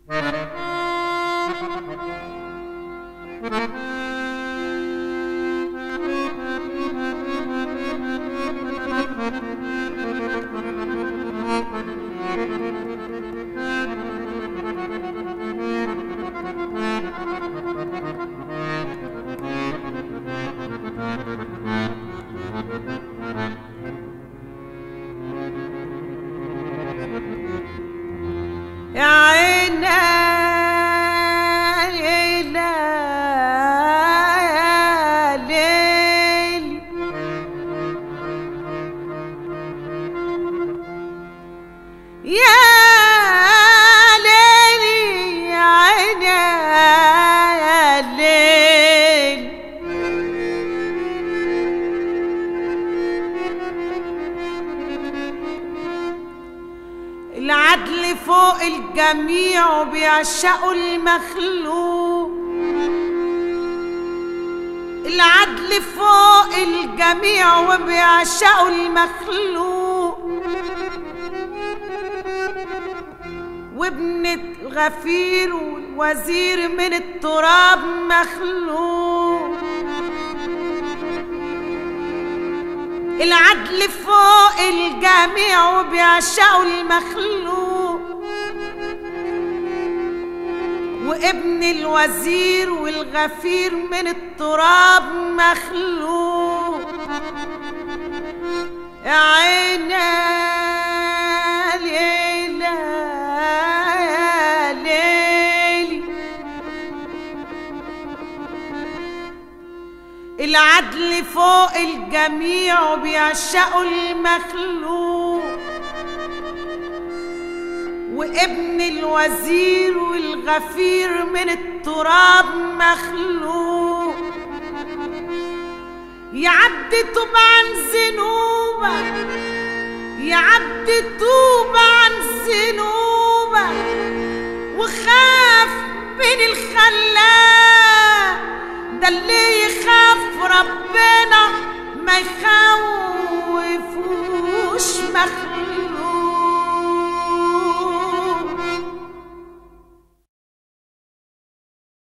يا عيني يا ليلي يا ليلي يا عيني يا ليلي العدل فوق الجميع وبيعشقوا المخلوق. العدل فوق الجميع وبيعشقوا المخلوق. وابن الغفير والوزير من التراب مخلوق. العدل فوق الجميع وبيعشقوا المخلوق. وابن الوزير والغفير من التراب مخلوق. يا عيني ليلى يا ليلي العدل فوق الجميع وبيعشقوا المخلوق. وابن الوزير والغفير من التراب مخلوق. يا عبد توب عن ذنوبك يا عبد توب عن ذنوبك وخاف من الخلاق. ده اللي يخاف ربنا ما يخاف